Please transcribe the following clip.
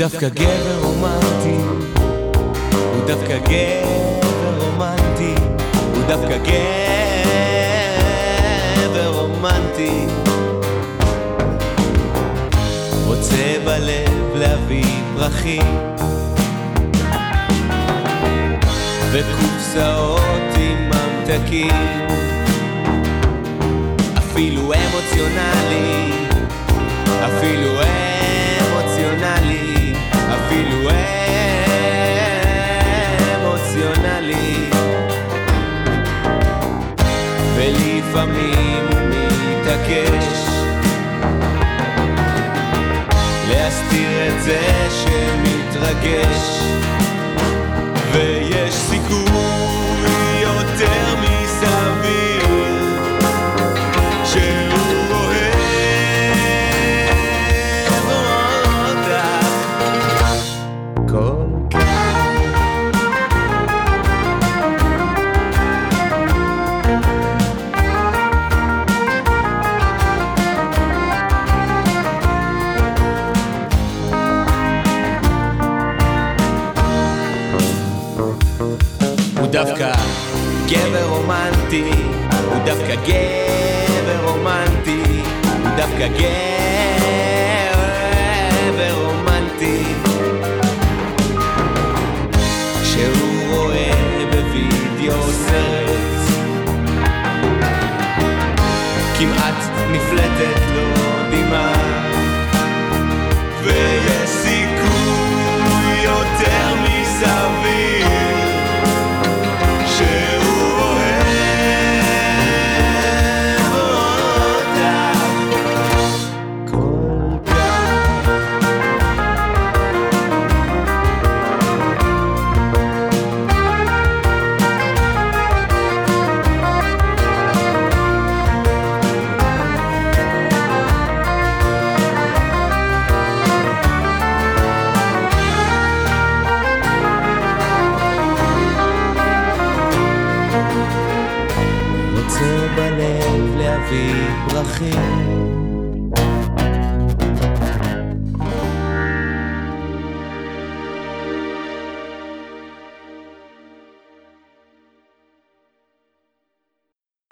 דווקא גבר רומנטי, הוא דווקא גבר רומנטי, הוא דווקא גבר רומנטי. רוצה בלב להביא פרחים וקופסאות עם ממתקים, אפילו אמוציונלי, אפילו אמוציונלי, אפילו אמוציונלי. ולפעמים הוא מתעקש להסתיר את זה שמתרגש, ויש סיכוי יותר מסביר שהוא אוהב אותך כל כך. הוא דווקא גבר רומנטי, הוא דווקא גבר רומנטי, הוא דווקא גבר רומנטי. כשהוא רואה בווידאו סרט כמעט נפלטת לו דמעה, ויש סיכוי יותר מסביר שהוא אוהב אותך כל כך. רוצה בלב להביא פרחים